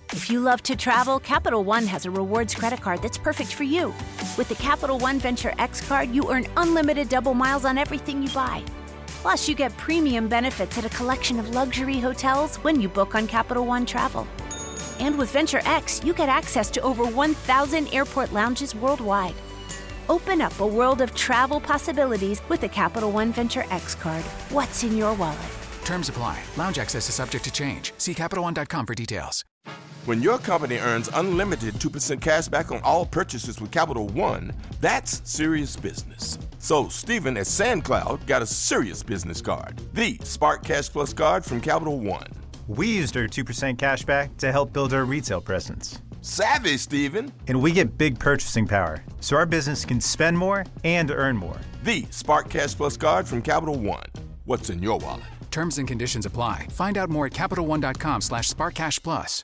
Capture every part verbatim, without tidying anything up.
If you love to travel, Capital One has a rewards credit card that's perfect for you. With the Capital One Venture X card, you earn unlimited double miles on everything you buy. Plus, you get premium benefits at a collection of luxury hotels when you book on Capital One Travel. And with Venture X, you get access to over one thousand airport lounges worldwide. Open up a world of travel possibilities with the Capital One Venture X card. What's in your wallet? Terms apply. Lounge access is subject to change. See Capital One dot com for details. When your company earns unlimited two percent cash back on all purchases with Capital One, that's serious business. So Stephen at SandCloud got a serious business card, the Spark Cash Plus card from Capital One. We used our two percent cash back to help build our retail presence. Savvy, Stephen. And we get big purchasing power, so our business can spend more and earn more. The Spark Cash Plus card from Capital One. What's in your wallet? Terms and conditions apply. Find out more at Capital One dot com slash Spark Cash Plus.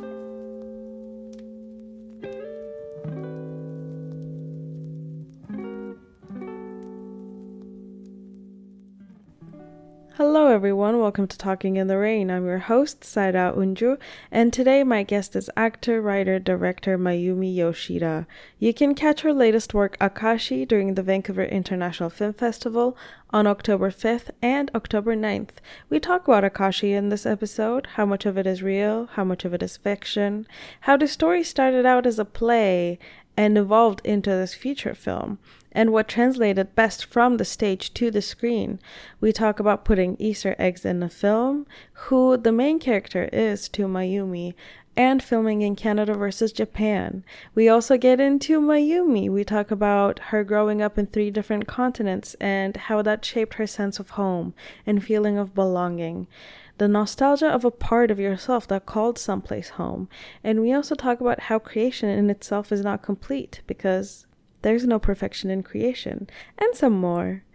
Hello everyone, welcome to Talking in the Rain. I'm your host, Saida Unju, and today my guest is actor, writer, director Mayumi Yoshida. You can catch her latest work, Akashi, during the Vancouver International Film Festival on October fifth and October ninth. We talk about Akashi in this episode, how much of it is real, how much of it is fiction, how the story started out as a play and evolved into this feature film, and what translated best from the stage to the screen. We talk about putting Easter eggs in a film, who the main character is to Mayumi, and filming in Canada versus Japan. We also get into Mayumi. We talk about her growing up in three different continents and how that shaped her sense of home and feeling of belonging. The nostalgia of a part of yourself that called someplace home. And we also talk about how creation in itself is not complete because there's no perfection in creation, and some more.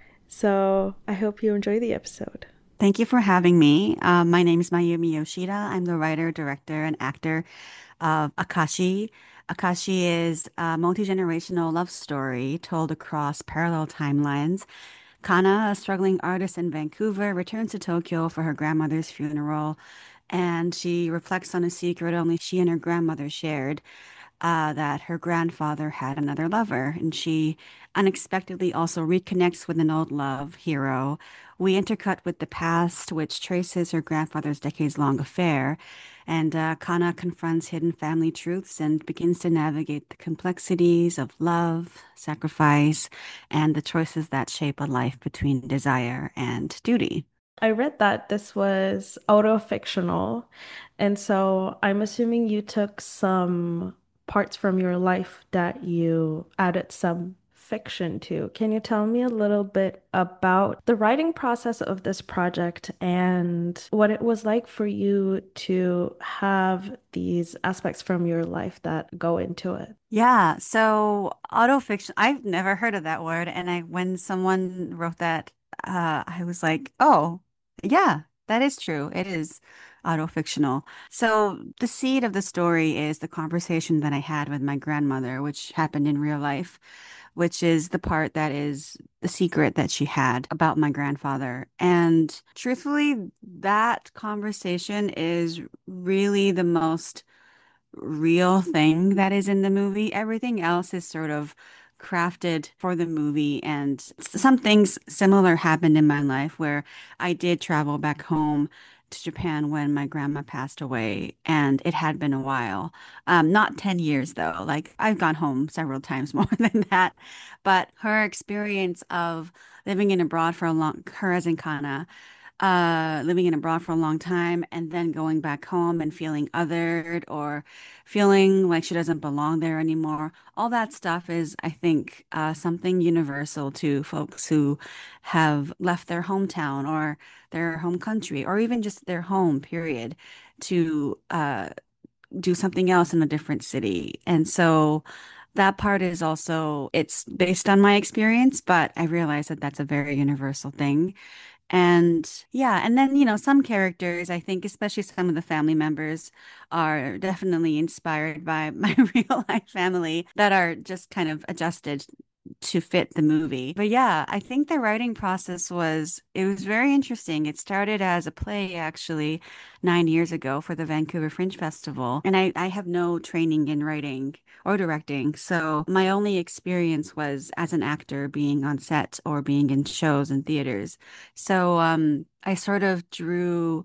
So I hope you enjoy the episode. Thank you for having me. Uh, my name is Mayumi Yoshida. I'm the writer, director, and actor of Akashi. Akashi is a multi-generational love story told across parallel timelines. Kana, a struggling artist in Vancouver, returns to Tokyo for her grandmother's funeral, and she reflects on a secret only she and her grandmother shared, uh, that her grandfather had another lover, and she unexpectedly also reconnects with an old love, Hiro. We intercut with the past, which traces her grandfather's decades-long affair, and uh, Kana confronts hidden family truths and begins to navigate the complexities of love, sacrifice, and the choices that shape a life between desire and duty. I read that this was auto-fictional, and so I'm assuming you took some parts from your life that you added some fiction to. Can you tell me a little bit about the writing process of this project and what it was like for you to have these aspects from your life that go into it? Yeah, so autofiction, I've never heard of that word. And I, when someone wrote that, uh, I was like, oh, yeah, that is true. It is autofictional. So the seed of the story is the conversation that I had with my grandmother, which happened in real life, which is the part that is the secret that she had about my grandfather. And truthfully, that conversation is really the most real thing that is in the movie. Everything else is sort of crafted for the movie, and some things similar happened in my life where I did travel back home to Japan when my grandma passed away, and it had been a while. Um, not ten years though. Like I've gone home several times more than that. But her experience of living in abroad for a long, her as in Kana, uh, living in abroad for a long time and then going back home and feeling othered or feeling like she doesn't belong there anymore. All that stuff is, I think, uh, something universal to folks who have left their hometown or their home country or even just their home, period, to uh, do something else in a different city. And so that part is also, it's based on my experience, but I realize that that's a very universal thing. And yeah, and then, you know, some characters, I think, especially some of the family members, are definitely inspired by my real life family that are just kind of adjusted to fit the movie. But yeah, I think the writing process was it was very interesting. It started as a play actually nine years ago for the Vancouver Fringe Festival, and I I have no training in writing or directing, so my only experience was as an actor being on set or being in shows and theaters. So um, I sort of drew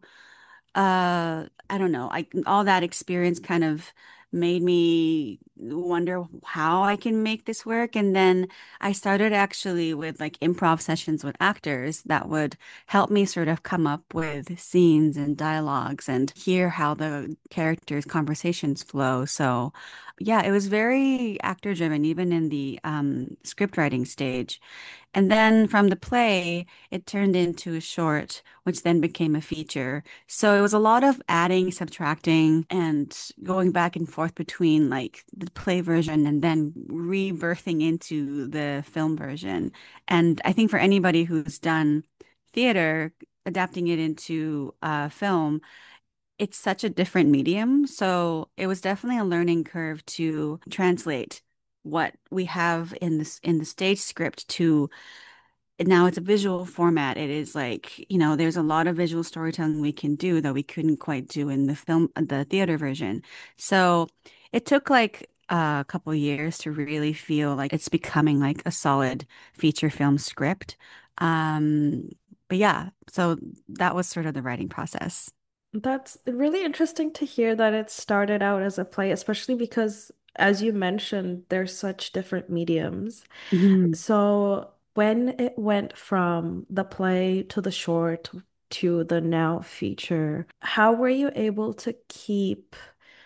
uh I don't know, I all that experience kind of made me wonder how I can make this work. And then I started actually with like improv sessions with actors that would help me sort of come up with scenes and dialogues and hear how the characters' conversations flow. So yeah, it was very actor driven, even in the um, script writing stage. And then from the play, it turned into a short, which then became a feature. So it was a lot of adding, subtracting, and going back and forth between like the play version and then rebirthing into the film version. And I think for anybody who's done theater, adapting it into uh, film, it's such a different medium. So it was definitely a learning curve to translate what we have in this in the stage script to now it's a visual format. It is like, you know, there's a lot of visual storytelling we can do that we couldn't quite do in the film, the theater version. So it took like a couple years to really feel like it's becoming like a solid feature film script. Um, but yeah, so that was sort of the writing process. That's really interesting to hear that it started out as a play, especially because, as you mentioned, there's such different mediums. Mhm. So when it went from the play to the short to the now feature, how were you able to keep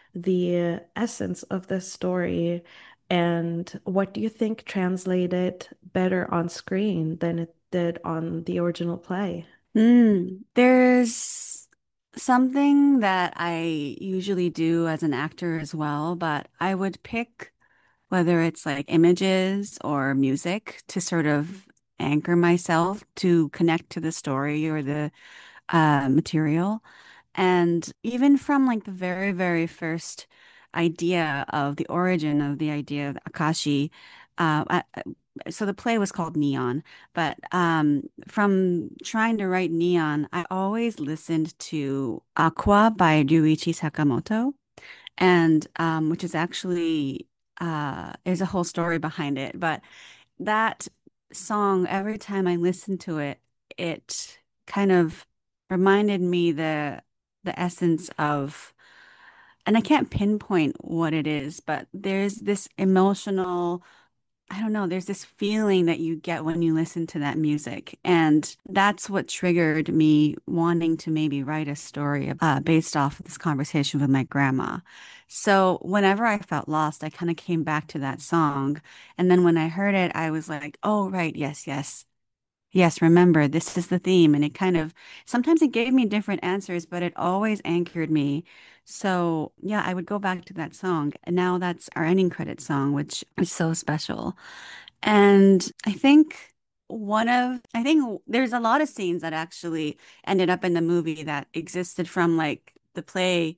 the essence of the story? And what do you think translated better on screen than it did on the original play? Mm, there's something that I usually do as an actor as well, but I would pick whether it's like images or music to sort of anchor myself to connect to the story or the uh, material. And even from like the very, very first idea of the origin of the idea of Akashi, uh, I, so the play was called Neon, but um, from trying to write Neon, I always listened to Aqua by Ryuichi Sakamoto, and um, which is actually uh, there's a whole story behind it, but that song, every time I listened to it, it kind of reminded me the the essence of, and I can't pinpoint what it is, but there's this emotional, I don't know, there's this feeling that you get when you listen to that music. And that's what triggered me wanting to maybe write a story uh, based off of this conversation with my grandma. So whenever I felt lost, I kind of came back to that song. And then when I heard it, I was like, oh, right, yes, yes. Yes, remember, this is the theme. And it kind of, sometimes it gave me different answers, but it always anchored me. So, yeah, I would go back to that song. And now that's our ending credit song, which is so special. And I think one of, I think there's a lot of scenes that actually ended up in the movie that existed from like the play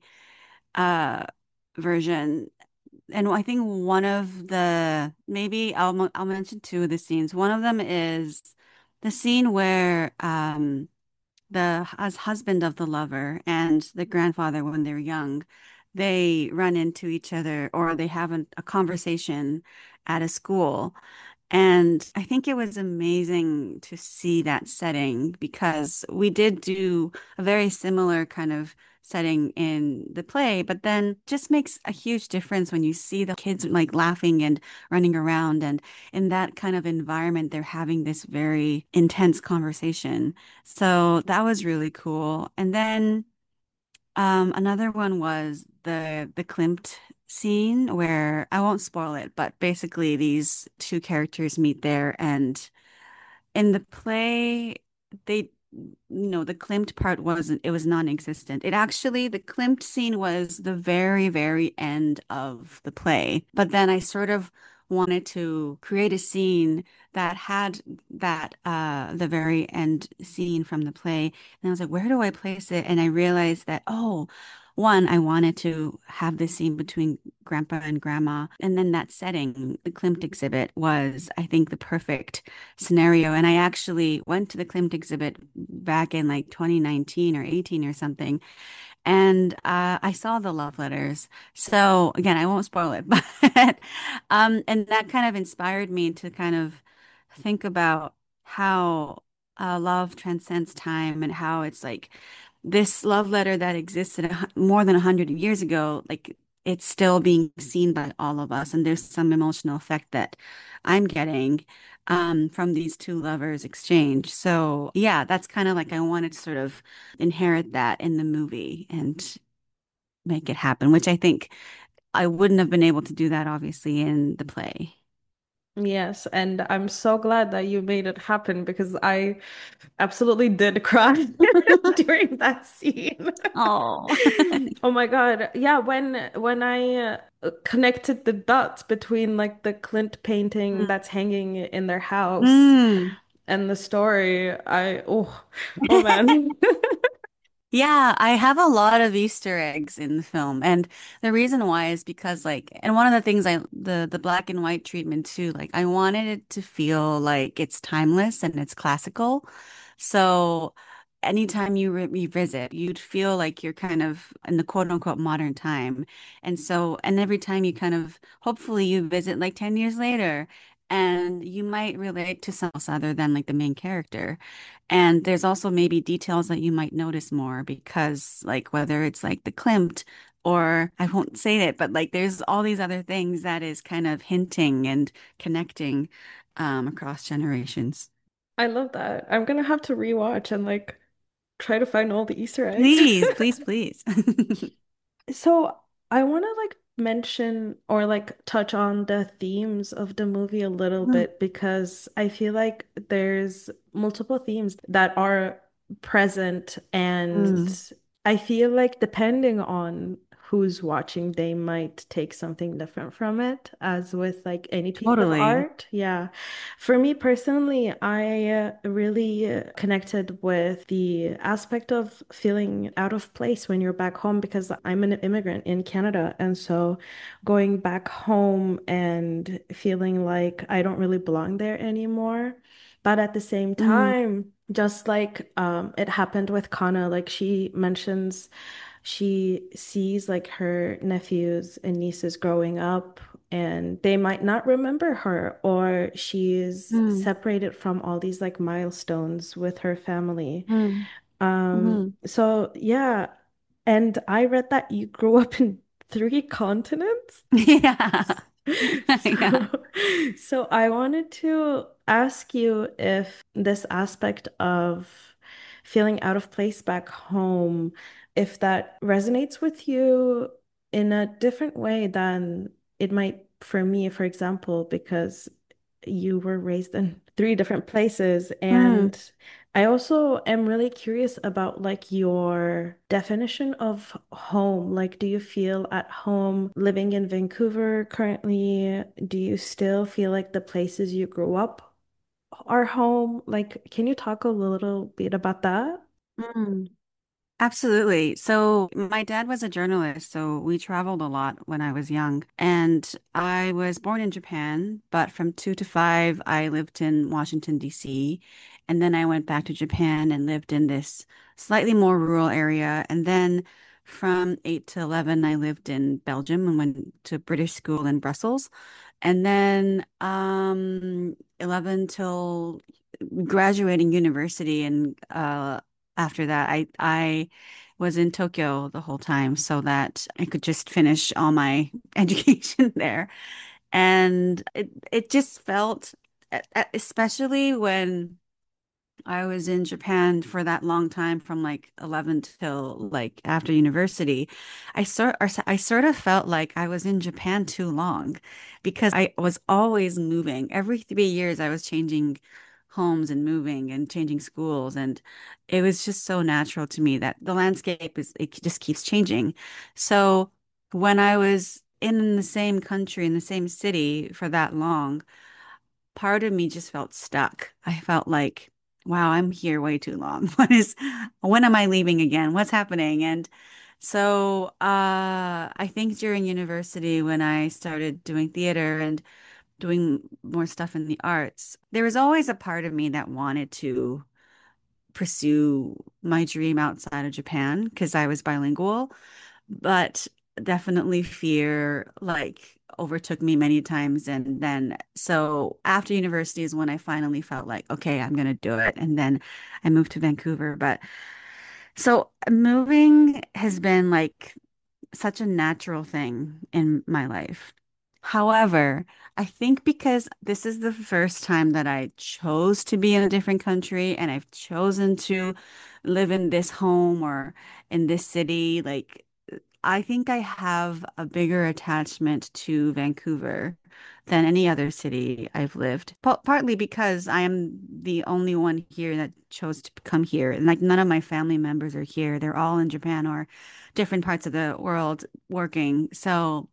uh version. And I think one of the, maybe I'll mo- I'll mention two of the scenes. One of them is the scene where um the as husband of the lover and the grandfather when they're young, they run into each other or they have an, a conversation at a school. And I think it was amazing to see that setting because we did do a very similar kind of setting in the play, but then just makes a huge difference when you see the kids like laughing and running around. And in that kind of environment, they're having this very intense conversation. So that was really cool. And then um, another one was the the Klimt scene where I won't spoil it, but basically these two characters meet there, and in the play, they, you know, the Klimt part wasn't, it was non-existent. It actually, the Klimt scene was the very, very end of the play. But then I sort of wanted to create a scene that had that, uh, the very end scene from the play. And I was like, where do I place it? And I realized that, oh, one, I wanted to have this scene between grandpa and grandma. And then that setting, the Klimt exhibit was, I think, the perfect scenario. And I actually went to the Klimt exhibit back in like twenty nineteen or eighteen or something. And uh, I saw the love letters. So again, I won't spoil it, but um, and that kind of inspired me to kind of think about how uh, love transcends time and how it's like this love letter that existed a hu- more than a hundred years ago, like it's still being seen by all of us. And there's some emotional effect that I'm getting um, from these two lovers exchange. So yeah, that's kind of like I wanted to sort of inherit that in the movie and make it happen, which I think I wouldn't have been able to do that obviously in the play. Yes, and I'm so glad that you made it happen because I absolutely did cry during that scene. Oh. Oh my God. Yeah, when when I uh, connected the dots between like the Clint painting that's hanging in their house Mm. and the story, I oh oh man. Yeah, I have a lot of Easter eggs in the film. And the reason why is because like and one of the things I the the black and white treatment too, like I wanted it to feel like it's timeless and it's classical. So anytime you re revisit, you'd feel like you're kind of in the quote unquote modern time. And so and every time you kind of hopefully you visit like ten years later and you might relate to someone else other than like the main character. And there's also maybe details that you might notice more because, like, whether it's like the Klimt or I won't say it, but like there's all these other things that is kind of hinting and connecting um, across generations. I love that. I'm gonna have to rewatch and like try to find all the Easter eggs. Please, please, please. So I want to like mention or like touch on the themes of the movie a little Mm, bit because I feel like there's multiple themes that are present and mm, I feel like depending on who's watching, they might take something different from it, as with like any piece of totally. art. Yeah. For me personally, I uh, really uh, connected with the aspect of feeling out of place when you're back home because I'm an immigrant in Canada. And so going back home and feeling like I don't really belong there anymore. But at the same Mm, time, just like um, it happened with Kana, like she mentions she sees like her nephews and nieces growing up and they might not remember her or she's mm, separated from all these like milestones with her family. mm, Um, mm. so yeah, and I read that you grew up in three continents. Yeah. Yeah. So, so I wanted to ask you if this aspect of feeling out of place back home, if that resonates with you in a different way than it might for me, for example, because you were raised in three different places. Mm. And I also am really curious about like your definition of home. Like, do you feel at home living in Vancouver currently? Do you still feel like the places you grew up are home? Like, can you talk a little bit about that? Mm. Absolutely. So my dad was a journalist, so we traveled a lot when I was young. And I was born in Japan, but from two to five, I lived in Washington, D C. And then I went back to Japan and lived in this slightly more rural area. And then from eight to eleven, I lived in Belgium and went to British school in Brussels. And then um, eleven till graduating university and uh, after that, I I was in Tokyo the whole time so that I could just finish all my education there. And it it just felt, e- e- especially when I was in Japan for that long time from like eleven till like after university. I sort or I sort of felt like I was in Japan too long because I was always moving. Every three years I was changing homes and moving and changing schools and it was just so natural to me that the landscape is it just keeps changing. So when I was in the same country in the same city for that long, part of me just felt stuck. I felt like, wow, I'm here way too long. What is, when am I leaving again? What's happening? And So, uh, I think during university when I started doing theater and doing more stuff in the arts, there was always a part of me that wanted to pursue my dream outside of Japan because I was bilingual, but definitely fear like overtook me many times. And then, so after university is when I finally felt like, okay, I'm gonna do it. And then I moved to Vancouver. But so moving has been like such a natural thing in my life. However, I think because this is the first time that I chose to be in a different country and I've chosen to live in this home or in this city, like I think I have a bigger attachment to Vancouver than any other city I've lived. Pa partly because I am the only one here that chose to come here. And like none of my family members are here. They're all in Japan or different parts of the world working. So,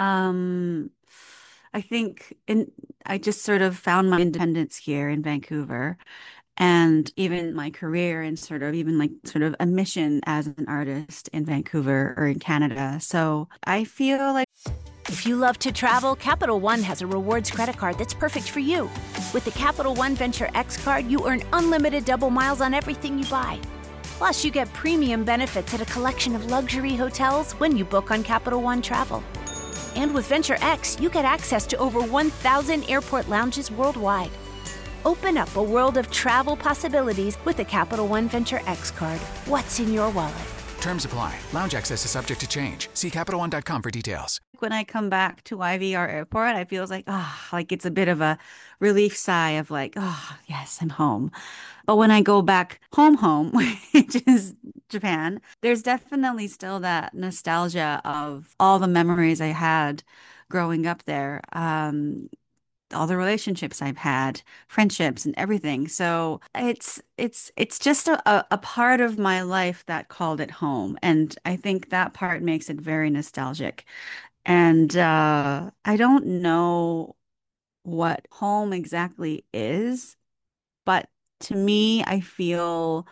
um, I think in I just sort of found my independence here in Vancouver and even my career and sort of even like sort of a mission as an artist in Vancouver or in Canada. So I feel like If you love to travel, Capital One has a rewards credit card that's perfect for you. With the Capital One Venture X card, you earn unlimited double miles on everything you buy. Plus, you get premium benefits at a collection of luxury hotels when you book on Capital One Travel. And with Venture X, you get access to over one thousand airport lounges worldwide. Open up a world of travel possibilities with the Capital One Venture X card. What's in your wallet? Terms apply. Lounge access is subject to change. See Capital One dot com for details. when I come back to Y V R Airport, I feel like, ah, like it's a bit of a relief sigh of like, oh, yes, I'm home. But when I go back home, home, which is Japan, there's definitely still that nostalgia of all the memories I had growing up there. Um, all the relationships I've had, friendships and everything. So it's it's it's just a, a a part of my life that called it home. And I think that part makes it very nostalgic. And uh, I don't know what home exactly is, but to me, I feel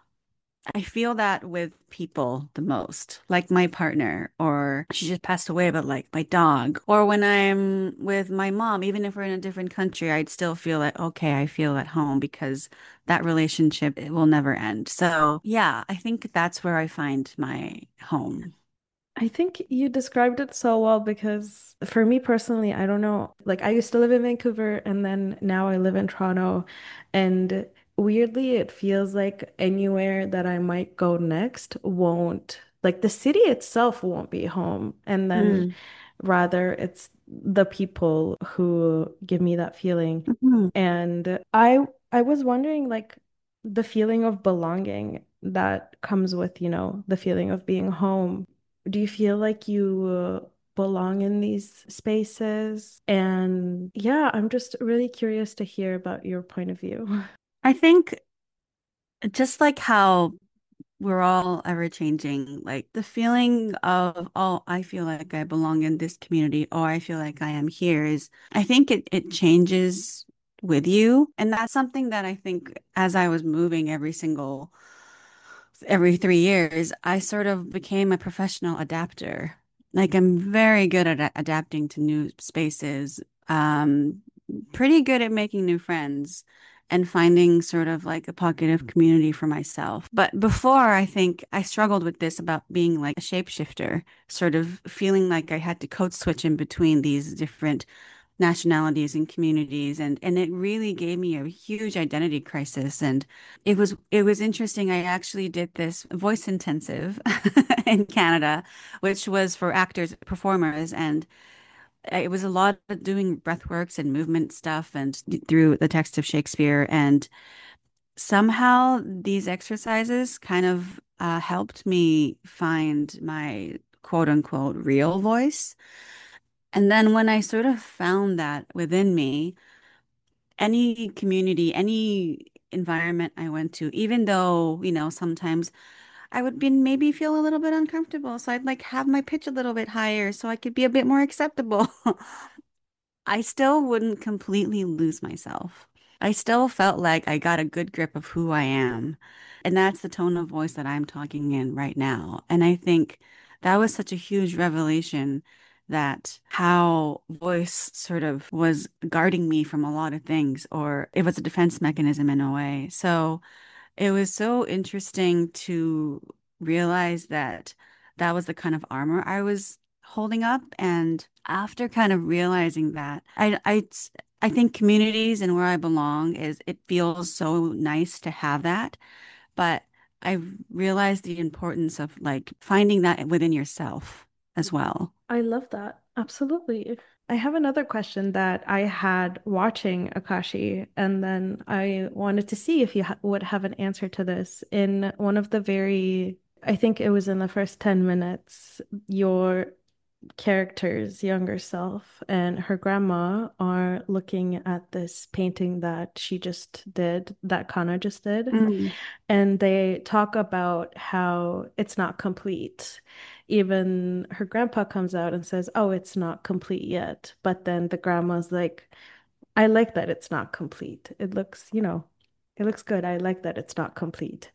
I feel that with people the most, like my partner, or she just passed away, but like my dog, or when I'm with my mom, even if we're in a different country, I'd still feel like, okay, I feel at home because that relationship it will never end. So, yeah, I think that's where I find my home. I think you described it so well because for me personally, I don't know. Like, I used to live in Vancouver and then now I live in Toronto. And weirdly, it feels like anywhere that I might go next won't, like, the city itself won't be home. And then Mm. rather, it's the people who give me that feeling. Mhm. And I, I was wondering, like, the feeling of belonging that comes with, you know, the feeling of being home. Do you feel like you uh, belong in these spaces? And yeah, I'm just really curious to hear about your point of view. I think just like how we're all ever changing. Like the feeling of, oh, I feel like I belong in this community, or I feel like I am here is, I think it, it changes with you. And that's something that I think as I was moving every single, every three years, I sort of became a professional adapter. Like I'm very good at a- adapting to new spaces, um, pretty good at making new friends and finding sort of like a pocket of community for myself. But before, I think I struggled with this about being like a shapeshifter, sort of feeling like I had to code switch in between these different nationalities and communities and and it really gave me a huge identity crisis and it was it was interesting. I actually did this voice intensive in Canada, which was for actors, performers, and it was a lot of doing breathworks and movement stuff and through the text of Shakespeare. And somehow these exercises kind of uh, helped me find my quote unquote real voice. And then when I sort of found that within me, any community, any environment I went to, even though, you know, sometimes I would be maybe feel a little bit uncomfortable. So I'd like have my pitch a little bit higher so I could be a bit more acceptable. I still wouldn't completely lose myself. I still felt like I got a good grip of who I am. And that's the tone of voice that I'm talking in right now. And I think that was such a huge revelation that how voice sort of was guarding me from a lot of things, or it was a defense mechanism in a way. So it was so interesting to realize that that was the kind of armor I was holding up. And after kind of realizing that, I, I, I think communities and where I belong is it feels so nice to have that. But I realized the importance of like finding that within yourself as well. I love that. Absolutely. I have another question that I had watching Akashi, and then I wanted to see if you ha would have an answer to this. In one of the very, I think it was in the first ten minutes, your character's younger self and her grandma are looking at this painting that she just did, that Kana just did. Mm. And they talk about how it's not complete. Even her grandpa comes out and says, "Oh, it's not complete yet." But then the grandma's like, "I like that it's not complete. It looks, you know, it looks good. I like that it's not complete."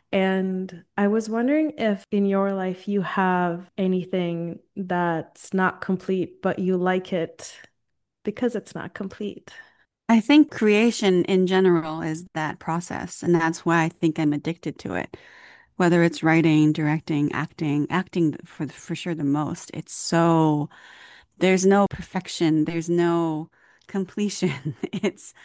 And I was wondering if in your life you have anything that's not complete, but you like it because it's not complete. I think creation in general is that process, and that's why I think I'm addicted to it. Whether it's writing, directing, acting, acting for for sure the most. It's so there's no perfection, there's no completion. It's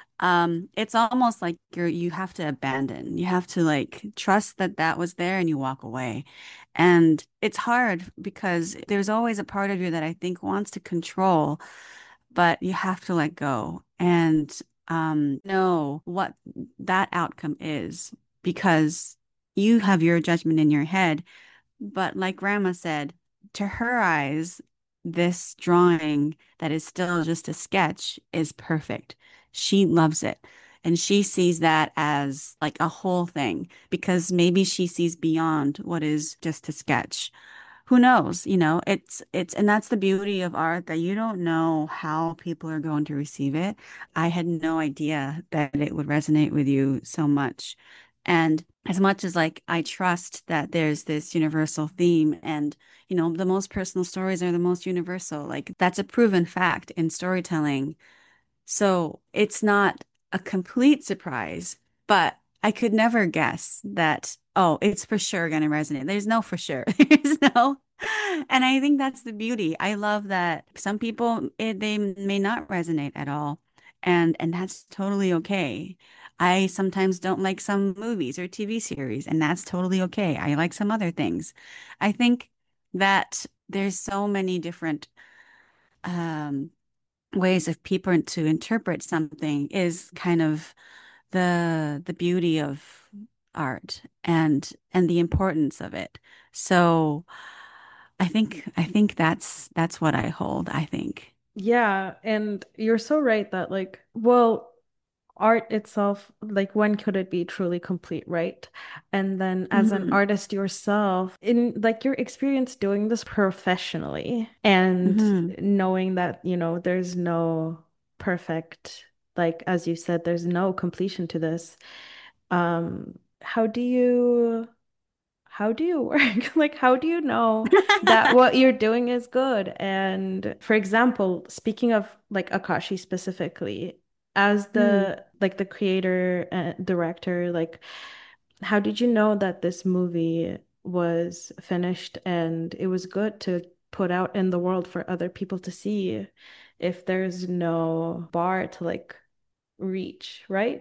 um it's almost like you're you have to abandon. You have to like trust that that was there and you walk away. And it's hard because there's always a part of you that I think wants to control, but you have to let go and um, know what that outcome is because you have your judgment in your head. But like Grandma said, to her eyes, this drawing that is still just a sketch is perfect. She loves it. And she sees that as like a whole thing because maybe she sees beyond what is just a sketch. Who knows? You know, it's it's and that's the beauty of art that you don't know how people are going to receive it. I had no idea that it would resonate with you so much. And as much as like I trust that there's this universal theme and you know, the most personal stories are the most universal. Like that's a proven fact in storytelling. So it's not a complete surprise, but I could never guess that, oh, it's for sure going to resonate. There's no for sure. There's no. And I think that's the beauty. I love that some people it, they may not resonate at all. And and that's totally okay. I sometimes don't like some movies or T V series, and that's totally okay. I like some other things. I think that there's so many different um ways of people to interpret something is kind of the the beauty of art and and the importance of it. So I think I think that's that's what I hold, I think. Yeah, and you're so right that like, well, art itself, like when could it be truly complete, right? And then as an Hmm. artist yourself, in like your experience doing this professionally and Hmm. knowing that, you know, there's no perfect, like as you said, there's no completion to this. Um, how do you how do you work? Like, how do you know that what you're doing is good? And for example, speaking of like Akashi specifically, as Mm. the like the creator and director, like, how did you know that this movie was finished and it was good to put out in the world for other people to see if there's no bar to like reach, right?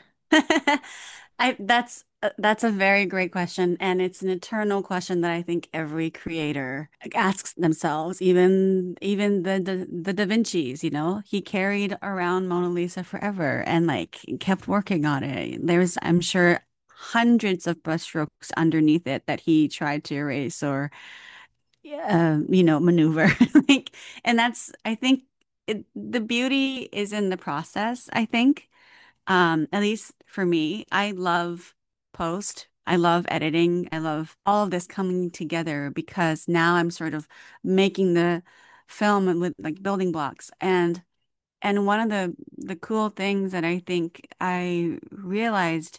I that's uh, that's a very great question, and it's an eternal question that I think every creator asks themselves. Even even the the, the Da Vinci's, you know, he carried around Mona Lisa forever and like kept working on it. There's, I'm sure, hundreds of brushstrokes underneath it that he tried to erase or, uh, you know, maneuver. Like, and that's, I think, it, the beauty is in the process. I think. Um, at least for me, I love post. I love editing. I love all of this coming together because now I'm sort of making the film with like building blocks. And and one of the the cool things that I think I realized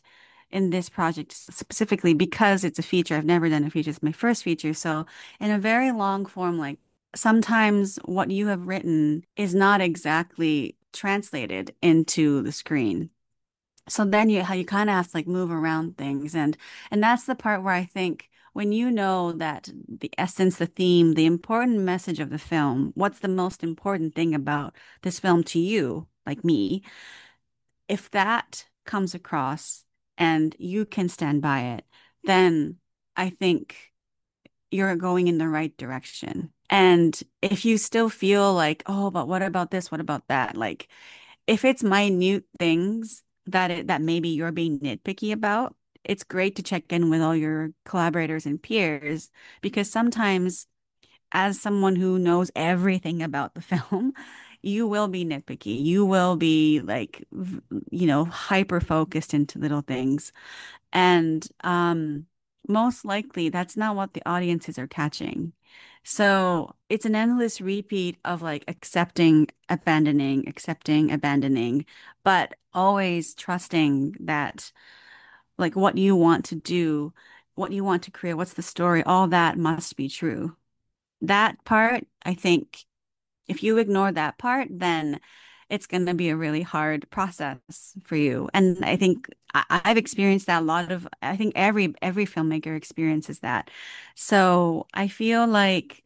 in this project specifically because it's a feature. I've never done a feature. It's my first feature. So in a very long form, like sometimes what you have written is not exactly translated into the screen. So then you how you kind of have to like move around things and and that's the part where I think when you know that the essence, the theme, the important message of the film, what's the most important thing about this film to you, like me, if that comes across and you can stand by it, then I think you're going in the right direction. And if you still feel like, oh, but what about this? What about that? Like if it's minute things that it, that maybe you're being nitpicky about, it's great to check in with all your collaborators and peers because sometimes as someone who knows everything about the film, you will be nitpicky. You will be like, v- you know, hyper focused into little things. And um, most likely that's not what the audiences are catching. So it's an endless repeat of like accepting, abandoning, accepting, abandoning, but always trusting that like what you want to do, what you want to create, what's the story, all that must be true. That part, I think, if you ignore that part, then it's going to be a really hard process for you. And I think I, I've experienced that a lot of, I think every every filmmaker experiences that. So I feel like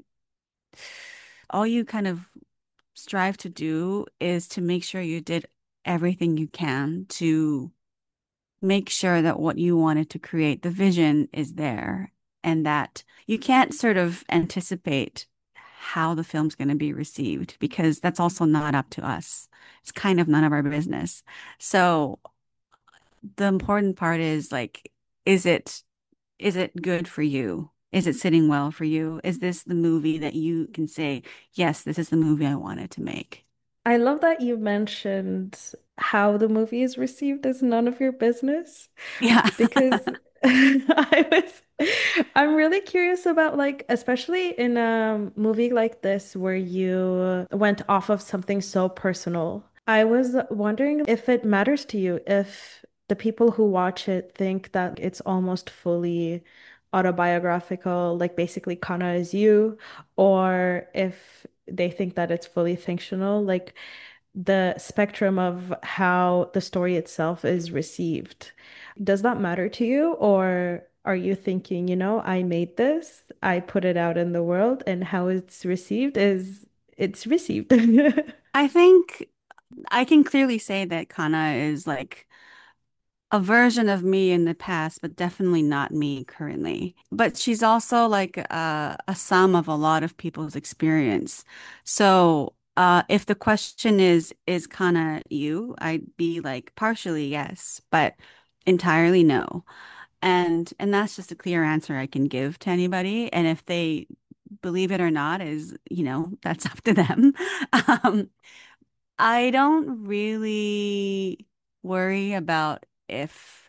all you kind of strive to do is to make sure you did everything you can to make sure that what you wanted to create, the vision is there, and that you can't sort of anticipate how the film's going to be received because that's also not up to us. It's kind of none of our business. So the important part is like, is it is it good for you? Is it sitting well for you? Is this the movie that you can say, yes, this is the movie I wanted to make? I love that you mentioned how the movie is received as none of your business Yeah. because I was I'm really curious about like especially in a movie like this where you went off of something so personal. I was wondering if it matters to you if the people who watch it think that it's almost fully autobiographical, like basically Kana is you, or if they think that it's fully fictional, like the spectrum of how the story itself is received. Does that matter to you, or are you thinking, you know, I made this, I put it out in the world, and how it's received is it's received? I think I can clearly say that Kana is like a version of me in the past, but definitely not me currently. But she's also like a, a sum of a lot of people's experience. So, uh, if the question is, is Kana you? I'd be like partially yes, but entirely no. And and that's just a clear answer I can give to anybody. And if they believe it or not is, you know, that's up to them. Um, I don't really worry about if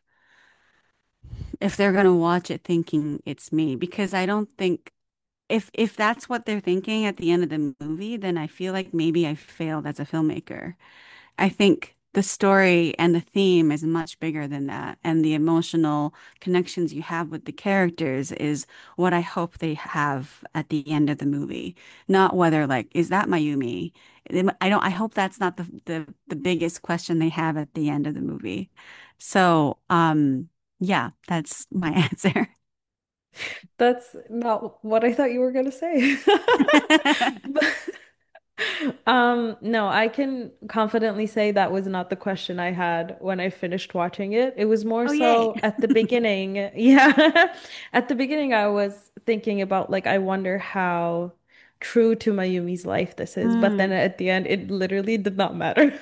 if they're going to watch it thinking it's me because I don't think if if that's what they're thinking at the end of the movie, then I feel like maybe I failed as a filmmaker. I think the story and the theme is much bigger than that, and the emotional connections you have with the characters is what I hope they have at the end of the movie, not whether like is that Mayumi? I don't. I hope that's not the the the biggest question they have at the end of the movie. So, um, yeah, that's my answer. That's not what I thought you were gonna say. But Um, no, I can confidently say that was not the question I had when I finished watching it. It was more Oh, yay. so at the beginning. Yeah. At the beginning, I was thinking about like, I wonder how true to Mayumi's life this is. But then Mm. at the end, it literally did not matter.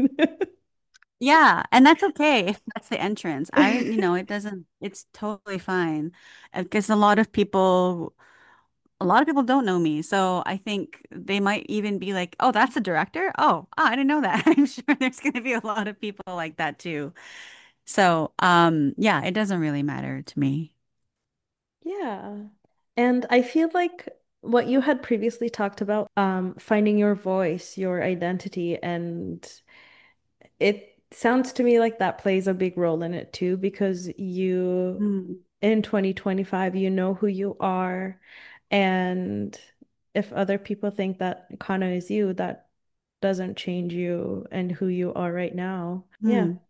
Yeah, and that's okay if that's the entrance. I, you know, it doesn't, it's totally fine. Because a lot of people, a lot of people don't know me. So I think they might even be like, oh, that's a director? Oh, oh, I didn't know that. I'm sure there's going to be a lot of people like that too. So, um, yeah, it doesn't really matter to me. Yeah. And I feel like what you had previously talked about, um, finding your voice, your identity, and it sounds to me like that plays a big role in it too, because you Mm. in twenty twenty-five, you know who you are. And if other people think that Kana is you, that doesn't change you and who you are right now. Yeah. Mm.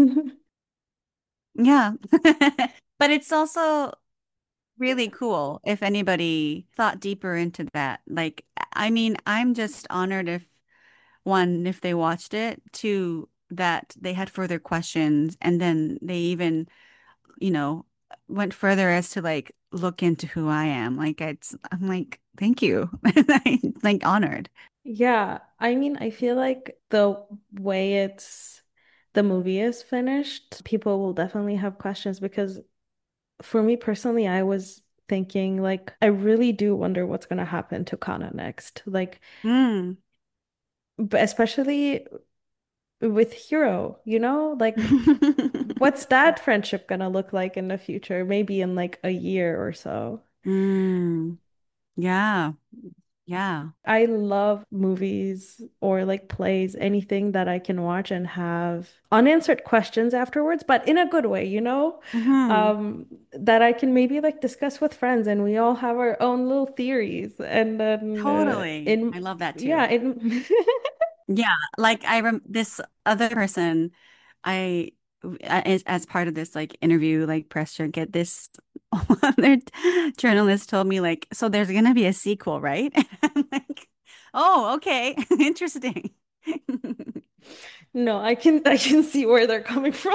Yeah. But it's also really cool if anybody thought deeper into that. Like, I mean, I'm just honored if one, if they watched it, two, that they had further questions and then they even, you know, went further as to like look into who I am. Like it's I'm like, thank you. Like honored. Yeah, I mean, I feel like the way it's the movie is finished, people will definitely have questions because for me personally, I was thinking like I really do wonder what's gonna happen to Kana next. Like, Mm. but especially with Hiro, you know, like what's that friendship gonna look like in the future? Maybe in like a year or so. Mm. Yeah. Yeah. I love movies or like plays, anything that I can watch and have unanswered questions afterwards, but in a good way, you know? Hmm. Um, that I can maybe like discuss with friends and we all have our own little theories. And then uh, Totally. in I love that yeah, too. in Yeah, like I rem this other person, I as as part of this like interview, like press junket, this other journalist told me like, so there's gonna be a sequel, right? And I'm like, oh, okay, interesting. no, I can I can see where they're coming from.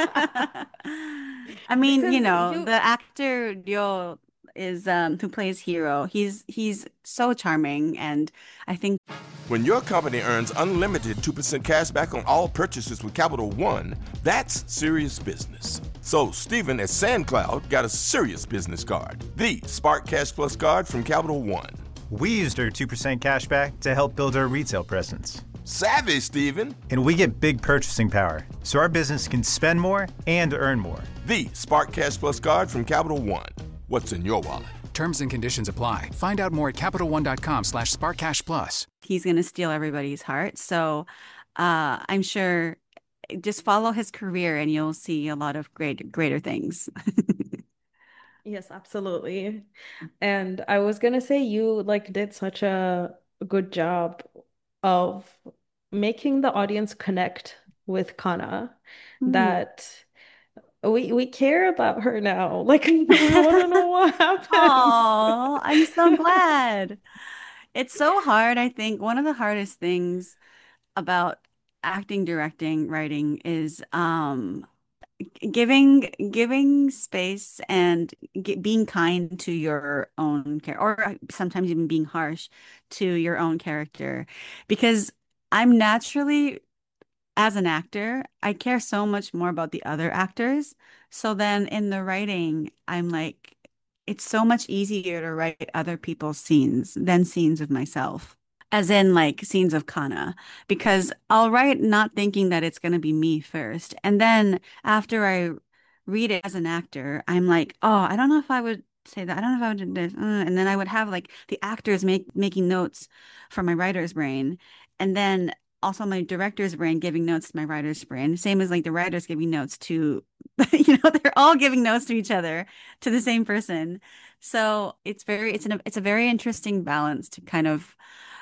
I mean, you Because know, you the actor Ryo is um who plays Hero. He's he's so charming, and I think. When your company earns unlimited two percent cash back on all purchases with Capital One, that's serious business. So Stephen at SandCloud got a serious business card, the Spark Cash Plus card from Capital One. We used our two percent cash back to help build our retail presence. Savvy, Stephen. And we get big purchasing power, so our business can spend more and earn more. The Spark Cash Plus card from Capital One. What's in your wallet? Terms and conditions apply. Find out more at CapitalOne.com slash SparkCashPlus. He's going to steal everybody's heart. So uh, I'm sure just follow his career and you'll see a lot of great, greater things. yes, absolutely. And I was gonna say you like did such a good job of making the audience connect with Kana Hmm. that we we care about her now. Like we want to know what happens. Oh, I'm so glad. It's so hard, I think. One of the hardest things about acting, directing, writing is um giving giving space and g being kind to your own character, or sometimes even being harsh to your own character, because I'm naturally, as an actor, I care so much more about the other actors. So then in the writing, I'm like, it's so much easier to write other people's scenes than scenes of myself, as in like scenes of Kana, because I'll write not thinking that it's going to be me first. And then after I read it as an actor, I'm like, oh, I don't know if I would say that. I don't know if I would do this. Uh, And then I would have like the actors make making notes from my writer's brain. And then also my director's brain giving notes to my writer's brain. Same as like the writers giving notes to, you know, they're all giving notes to each other, to the same person. So it's very, it's an, it's a very interesting balance to kind of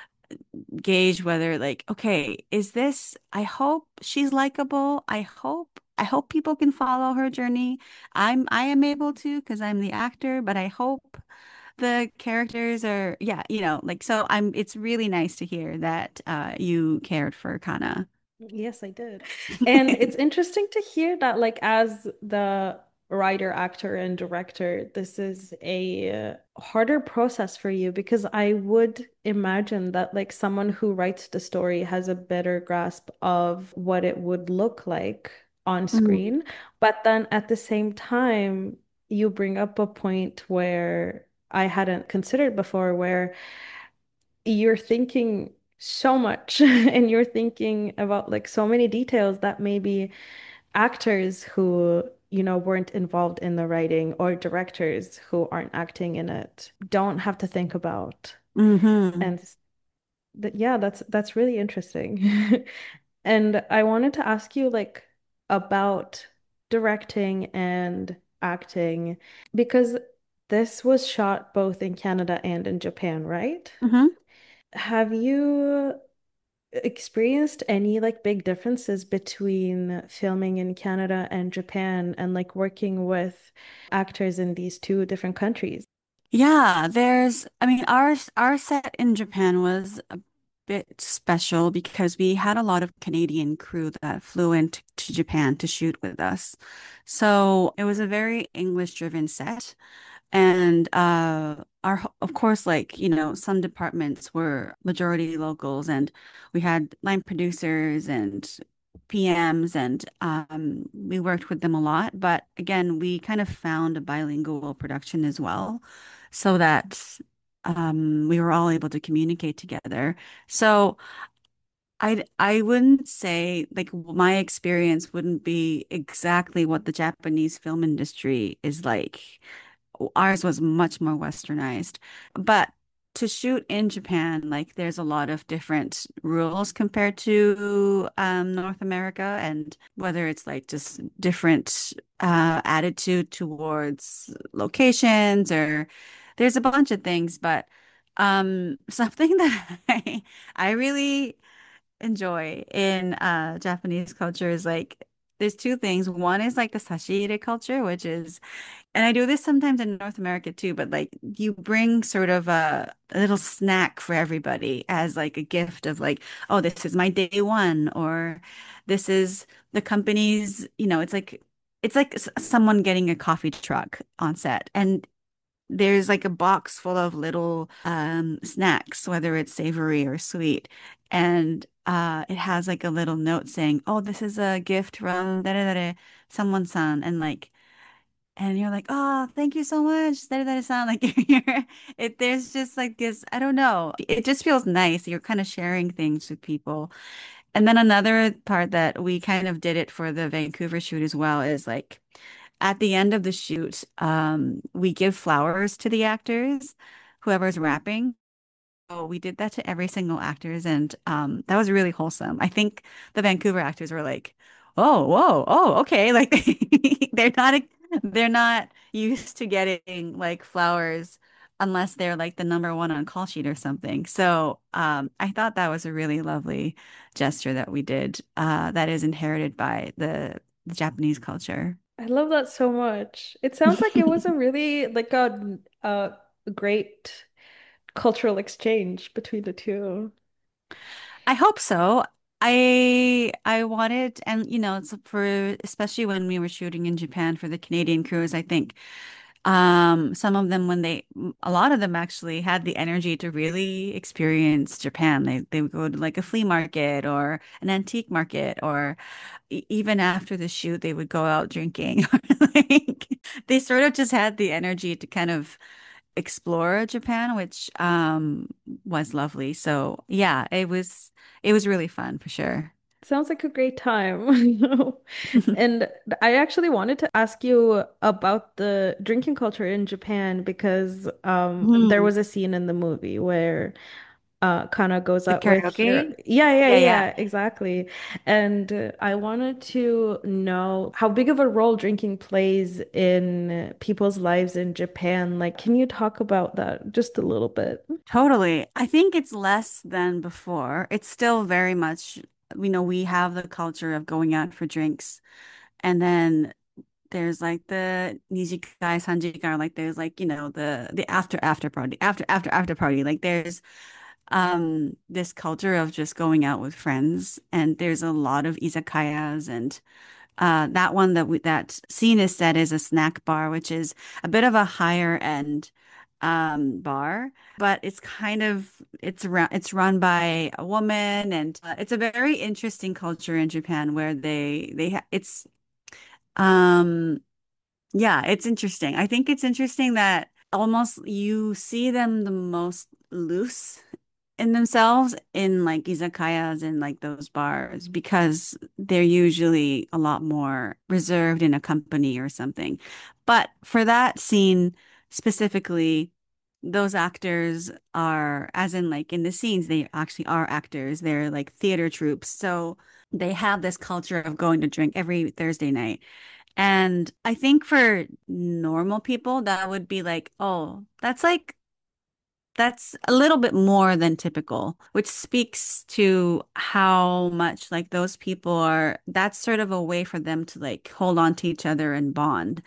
gauge whether like, okay, is this, I hope she's likable. I hope, I hope people can follow her journey. I'm, I am able to because I'm the actor, but I hope the characters are, yeah, you know, like, so I'm, it's really nice to hear that uh, you cared for Kana. Yes, I did. And it's interesting to hear that, like, as the writer, actor, and director, this is a uh, harder process for you because I would imagine that, like, someone who writes the story has a better grasp of what it would look like on Mhm. screen. But then at the same time, you bring up a point where I hadn't considered before, where you're thinking so much and you're thinking about like so many details that maybe actors who, you know, weren't involved in the writing or directors who aren't acting in it don't have to think about. Hmm. And th yeah, that's that's really interesting. And I wanted to ask you like about directing and acting because this was shot both in Canada and in Japan, right? Hmm. Have you experienced any like big differences between filming in Canada and Japan and like working with actors in these two different countries? Yeah, there's, I mean, our our set in Japan was a bit special because we had a lot of Canadian crew that flew into to Japan to shoot with us. So it was a very English-driven set. And uh our of course, like, you know, some departments were majority locals, and we had line producers and P Ms, and um we worked with them a lot. But again, we kind of found a bilingual production as well, so that um we were all able to communicate together. So I I wouldn't say like my experience wouldn't be exactly what the Japanese film industry is like. Ours was much more westernized. But to shoot in Japan, like there's a lot of different rules compared to um, North America, and whether it's like just different uh, attitude towards locations, or there's a bunch of things. But um, something that I I really enjoy in uh Japanese culture is like there's two things. One is like the sashire culture, which is, and I do this sometimes in North America too, but like you bring sort of a, a little snack for everybody as like a gift of like, oh, this is my day one, or this is the company's, you know, it's like it's like s- someone getting a coffee truck on set. And there's like a box full of little um snacks, whether it's savory or sweet. And uh it has like a little note saying, "Oh, this is a gift from da da da someone-san." And like and you're like, "Oh, thank you so much." Da da da sound like you're it there's just like this, I don't know. It just feels nice. You're kind of sharing things with people. And then another part that we kind of did it for the Vancouver shoot as well is like at the end of the shoot, um, we give flowers to the actors, whoever's rapping. So we did that to every single actors, and um, that was really wholesome. I think the Vancouver actors were like, "Oh, whoa, oh, okay." Like they're not they're not used to getting like flowers unless they're like the number one on call sheet or something. So um, I thought that was a really lovely gesture that we did. Uh, that is inherited by the, the Japanese culture. I love that so much. It sounds like it was a really like a, a great cultural exchange between the two. I hope so. I I wanted, and you know, it's for especially when we were shooting in Japan for the Canadian crews, I think um some of them when they a lot of them actually had the energy to really experience Japan. They they would go to like a flea market or an antique market, or e- even after the shoot they would go out drinking. Like they sort of just had the energy to kind of explore Japan, which um was lovely. So yeah, it was it was really fun for sure. Sounds like a great time, you know. And I actually wanted to ask you about the drinking culture in Japan because um there Hmm. was a scene in the movie where uh Kana goes The out with your karaoke? yeah, yeah, Yeah, yeah. yeah, exactly. And uh, I wanted to know how big of a role drinking plays in people's lives in Japan. Like, can you talk about that just a little bit? Totally. I think it's less than before. It's still very much, you know, we have the culture of going out for drinks. And then there's like the Nijikai, Sanjikai, like there's like, you know, the the after after party, after after after party. Like there's um this culture of just going out with friends, and there's a lot of izakayas. And uh that one that we, that scene is set is a snack bar, which is a bit of a higher end um bar, but it's kind of it's around it's run by a woman. And uh, it's a very interesting culture in Japan where they they ha it's um yeah, it's interesting. I think it's interesting that almost you see them the most loose in themselves in like izakayas and like those bars, because they're usually a lot more reserved in a company or something. But for that scene specifically, those actors are, as in like in the scenes, they actually are actors. They're like theater troupes. So they have this culture of going to drink every Thursday night. And I think for normal people, that would be like, oh, that's like that's a little bit more than typical, which speaks to how much like those people are, that's sort of a way for them to like hold on to each other and bond.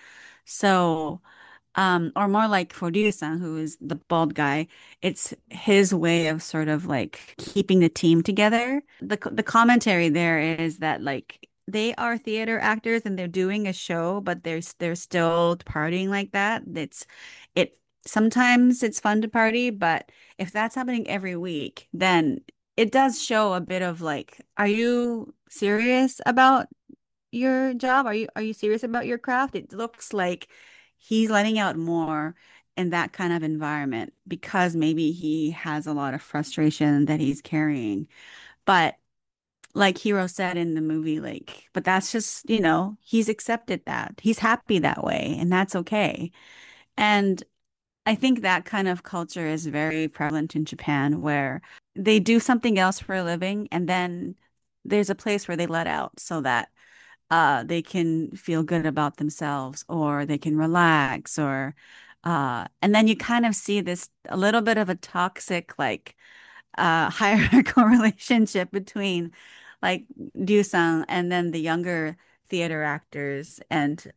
So, um, or more like for Ryu-san, who is the bald guy, it's his way of sort of like keeping the team together. The the commentary there is that like they are theater actors and they're doing a show, but they're they're still partying like that. It's it sometimes it's fun to party, but if that's happening every week, then it does show a bit of like, are you serious about your job? Are you are you serious about your craft? It looks like he's letting out more in that kind of environment because maybe he has a lot of frustration that he's carrying. But like Hiro said in the movie, like, but that's just, you know, he's accepted that. He's happy that way, and that's okay. And I think that kind of culture is very prevalent in Japan where they do something else for a living and then there's a place where they let out so that uh, they can feel good about themselves or they can relax or uh, and then you kind of see this a little bit of a toxic like uh, hierarchical relationship between like Ryu-san and then the younger theater actors and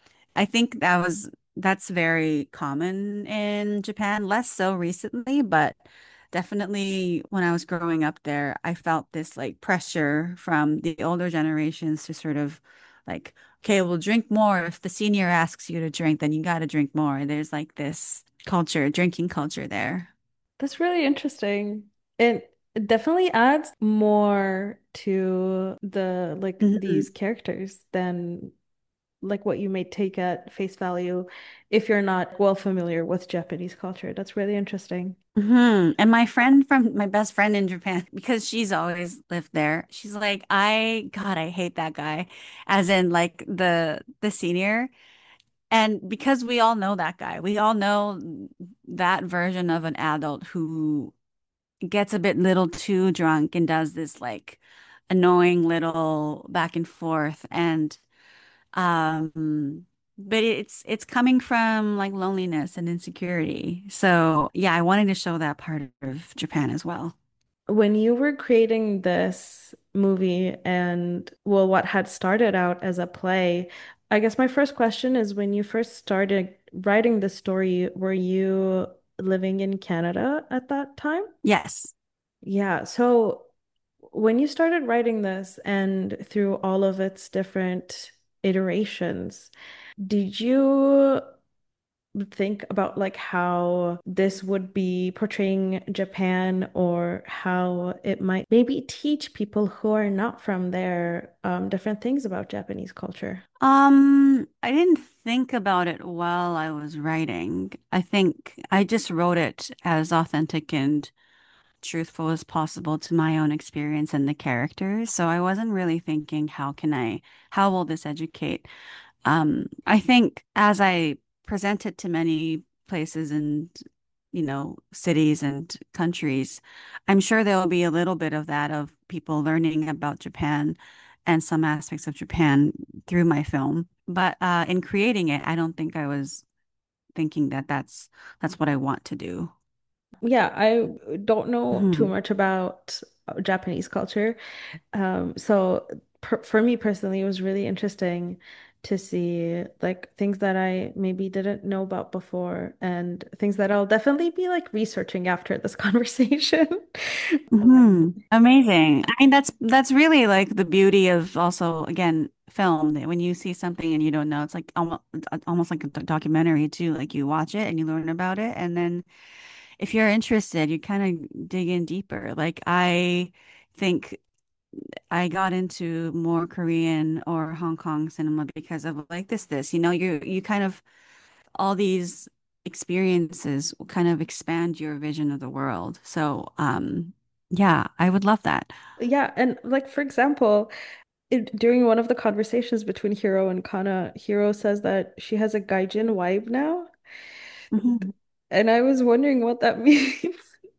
I think that was that's very common in Japan, less so recently, but definitely when I was growing up there, I felt this like pressure from the older generations to sort of like, okay, we'll drink more. If the senior asks you to drink, then you got to drink more. There's like this culture, drinking culture there. That's really interesting. It it definitely adds more to the like Mhm. these characters than like what you may take at face value if you're not well familiar with Japanese culture. That's really interesting. hmm And my friend from my best friend in Japan, because she's always lived there, she's like, I, God, I hate that guy, as in like the the senior. And because we all know that guy, we all know that version of an adult who gets a bit little too drunk and does this like annoying little back and forth. And um, but it's it's coming from like loneliness and insecurity. So yeah, I wanted to show that part of Japan as well. When you were creating this movie and well, what had started out as a play, I guess my first question is when you first started writing the story, were you living in Canada at that time? Yes. Yeah, so when you started writing this and through all of its different iterations, did you think about like how this would be portraying Japan or how it might maybe teach people who are not from there um, different things about Japanese culture? Um, I didn't think about it while I was writing. I think I just wrote it as authentic and truthful as possible to my own experience and the characters. So I wasn't really thinking, how can I, how will this educate? Um, I think as I present it to many places and, you know, cities and countries, I'm sure there will be a little bit of that of people learning about Japan and some aspects of Japan through my film. But uh, in creating it, I don't think I was thinking that that's that's what I want to do. Yeah, I don't know too Mhm. much about uh, Japanese culture. Um, so per for me personally, it was really interesting to see like things that I maybe didn't know about before and things that I'll definitely be like researching after this conversation. hmm Amazing. I mean, that's that's really like the beauty of also again film. That when you see something and you don't know, it's like almost almost like a doc- documentary too. Like you watch it and you learn about it, and then if you're interested, you kind of dig in deeper. Like I think I got into more Korean or Hong Kong cinema because of like this this. You know, you you kind of all these experiences will kind of expand your vision of the world. So, um, yeah, I would love that. Yeah, and like for example, it, during one of the conversations between Hiro and Kana, Hiro says that she has a Gaijin wife now. Mhm. and I was wondering what that means.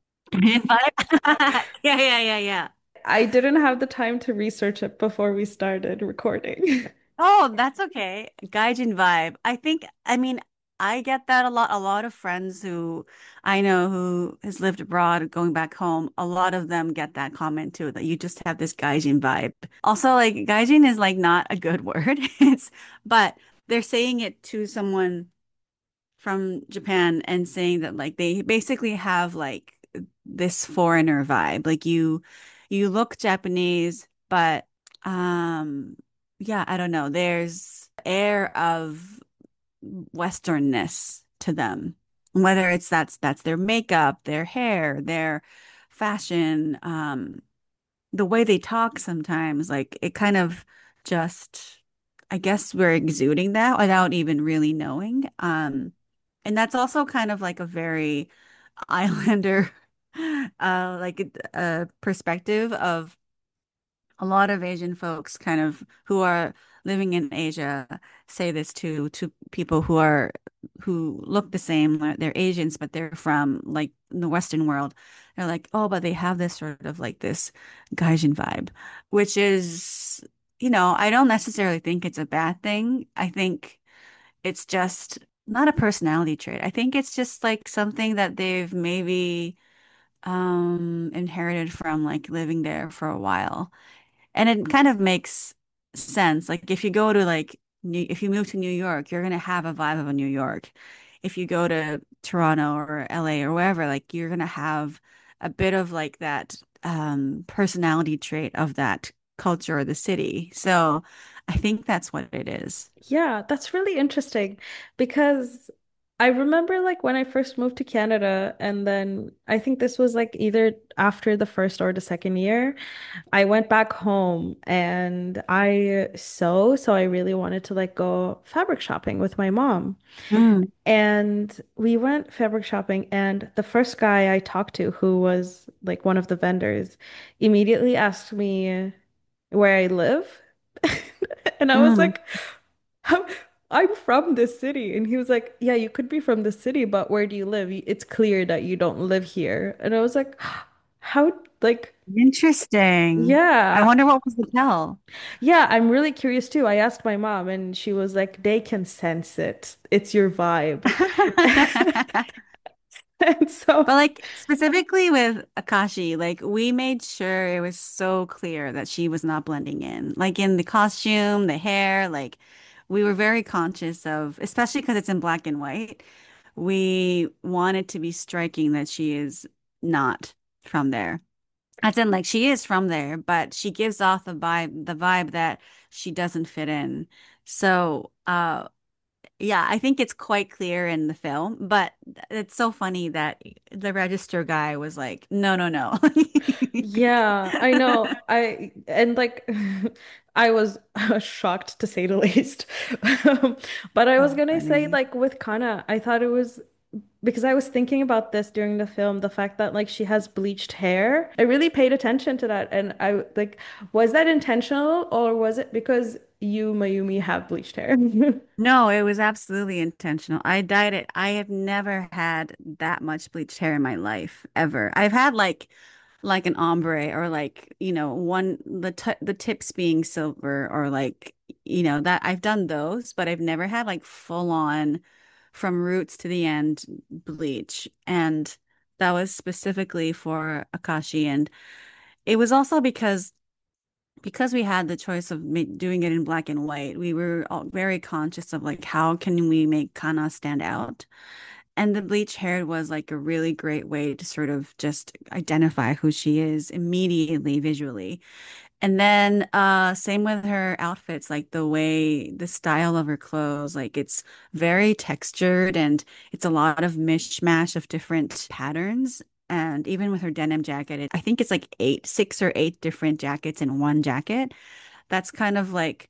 Vibe. Yeah, yeah, yeah, yeah. I didn't have the time to research it before we started recording. Oh, that's okay. Gaijin vibe. I think, I mean, I get that a lot. A lot of friends who I know who has lived abroad, going back home, a lot of them get that comment too, that you just have this Gaijin vibe. Also, like Gaijin is like not a good word. It's, but they're saying it to someone from Japan and saying that like they basically have like this foreigner vibe. Like you you look Japanese, but um yeah, I don't know. There's air of Westernness to them. Whether it's that's that's their makeup, their hair, their fashion, um, the way they talk sometimes, like it kind of just, I guess we're exuding that without even really knowing. Um, and that's also kind of like a very Islander, uh, like a perspective of a lot of Asian folks kind of who are living in Asia say this to to people who are who look the same. Like, they're Asians, but they're from like the Western world. They're like, oh, but they have this sort of like this Gaijin vibe, which is, you know, I don't necessarily think it's a bad thing. I think it's just not a personality trait. I think it's just like something that they've maybe um inherited from like living there for a while. And it kind of makes sense. Like if you go to like New, if you move to New York, you're gonna have a vibe of a New York. If you go to Toronto or L A or wherever, like you're gonna have a bit of like that um personality trait of that culture or the city. So I think that's what it is. Yeah, that's really interesting because I remember like when I first moved to Canada, and then I think this was like either after the first or the second year, I went back home and I sew, so I really wanted to like go fabric shopping with my mom. Mm, And we went fabric shopping, and the first guy I talked to, who was like one of the vendors, immediately asked me where I live. And I was mm. like, "How- I'm from this city." And he was like, "Yeah, you could be from the city, but where do you live? It's clear that you don't live here." And I was like, how, like, Interesting. I yeah, wonder what was the tell. yeah, I'm really curious too. I asked my mom, and she was like, they can sense it. It's your vibe. And But so, like specifically with Akashi, like we made sure it was so clear that she was not blending in. Like in the costume, the hair, like we were very conscious of, especially because it's in black and white. We wanted to be striking that she is not from there. As in, like she is from there, but she gives off the vibe, the vibe that she doesn't fit in. So, uh, yeah, I think it's quite clear in the film, but it's so funny that the register guy was like, no, no, no. yeah, I know. I, and like, I was shocked to say the least. But I was Oh, gonna say, funny. like, with Kana, I thought it was because I was thinking about this during the film, the fact that like she has bleached hair. I really paid attention to that. And I like, was that intentional or was it because you, Mayumi, have bleached hair? No, it was absolutely intentional. I dyed it. I have never had that much bleached hair in my life, ever. I've had like like an ombre or like, you know, one the t the tips being silver or like, you know, that I've done those, but I've never had like full on from roots to the end bleach. And that was specifically for Akashi. And it was also because because we had the choice of ma doing it in black and white, we were all very conscious of like how can we make Kana stand out. And the bleach hair was like a really great way to sort of just identify who she is immediately visually. And then uh same with her outfits, like the way the style of her clothes, like it's very textured and it's a lot of mishmash of different patterns. And even with her denim jacket, it, I think it's like eight, six or eight different jackets in one jacket. That's kind of like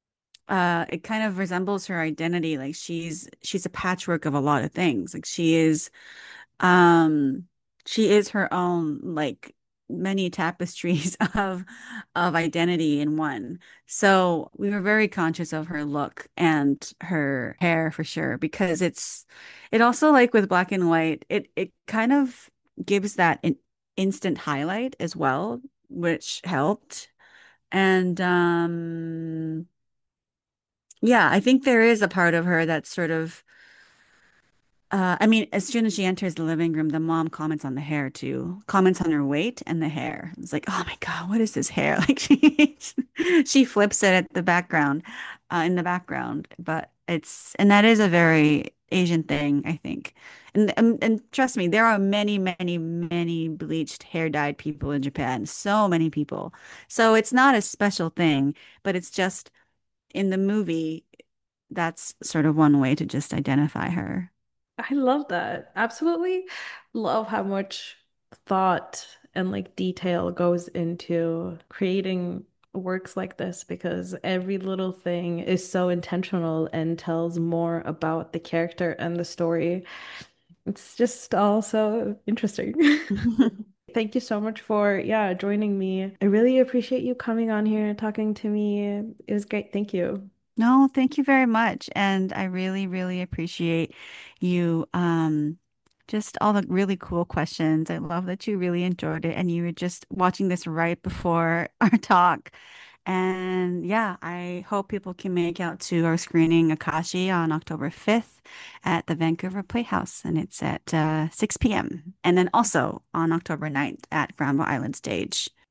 uh it kind of resembles her identity. Like she's she's a patchwork of a lot of things. Like she is um she is her own like many tapestries of of identity in one. So we were very conscious of her look and her hair for sure, because it's it also, like with black and white, it it kind of gives that an instant highlight as well, which helped. And um yeah, I think there is a part of her that's sort of uh, I mean, as soon as she enters the living room, the mom comments on the hair too, comments on her weight and the hair. It's like, oh my God, what is this hair? Like she she flips it at the background, uh, in the background. But it's and that is a very Asian thing, I think. And, and and trust me, there are many, many, many bleached hair dyed people in Japan. So many people. So it's not a special thing, but it's just in the movie, that's sort of one way to just identify her. I love that. Absolutely love how much thought and like detail goes into creating works like this because every little thing is so intentional and tells more about the character and the story. It's just all so interesting. Thank you so much for, yeah, joining me. I really appreciate you coming on here and talking to me. It was great. Thank you. No, thank you very much. And I really, really appreciate you um just all the really cool questions. I love that you really enjoyed it and you were just watching this right before our talk. And yeah, I hope people can make out to our screening Akashi on October fifth at the Vancouver Playhouse, and it's at uh, six p m. And then also on October ninth at Granville Island Stage.